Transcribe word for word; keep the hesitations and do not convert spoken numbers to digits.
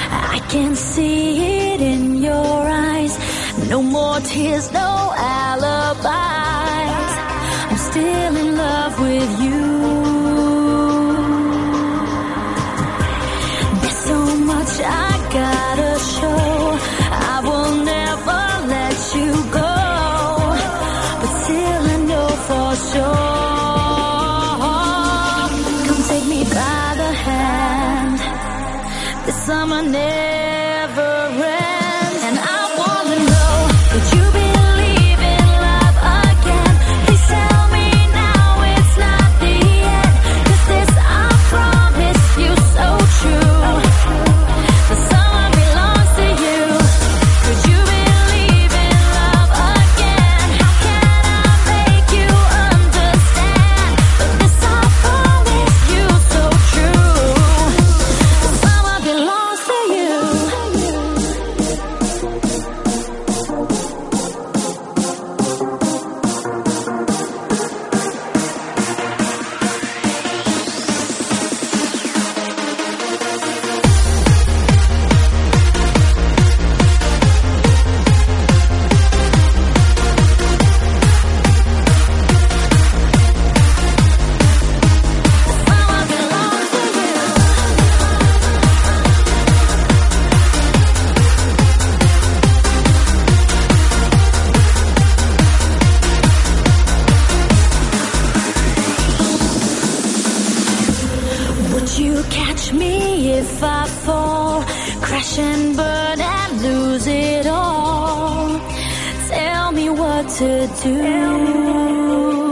I can see it in your eyes. No more tears, no alibis. I'm still in love with you. There's so much I gotta show. I will never let you go, but still I know for sure. Come take me by the hand. This summer never ends, and I wanna know, would you believe in love again? Please tell me now it's not the end, 'cause this I promise you so true. The summer belongs to you. Could you believe in love again? How can I make you understand? But this I promise you so true. The summer belongs to you. Would you catch me if I fall, crash and burn and lose it all? Tell me what to do.